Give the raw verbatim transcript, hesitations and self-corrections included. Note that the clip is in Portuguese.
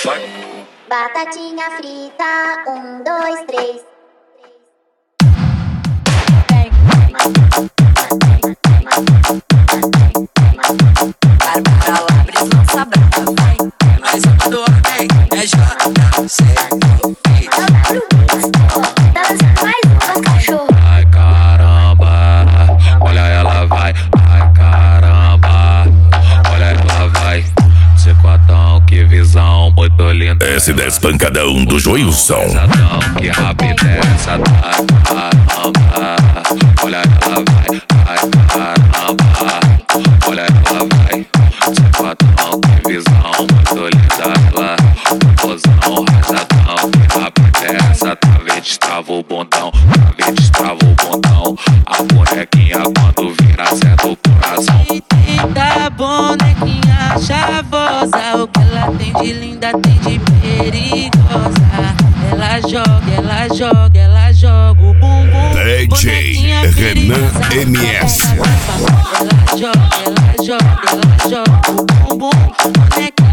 Batatinha frita, um, dois, três. Bárbara Labres lança brava, vai. Nós é do ordem, é J C. Ai caramba, olha ela vai. Ai caramba, olha ela vai. Chicotão, que visão muito linda. S dez pancadão do Joilson. Que rapidez, ai caramba, olha ela vai. Ai caramba, olha ela vai. Chicotão, que visão muito linda. Ela, posão, rajadão, que rapidez. Travei, destrava o bundão, travei, destrava o bundão. A bonequinha quando vira certo o coração. Eita, bonequinha chavosa, o que ela tem de linda, tem de perigosa. Ela joga, ela joga, ela joga o bumbum. D J Renan M S. Ela joga, ela joga, ela joga o bumbum. Bonequinha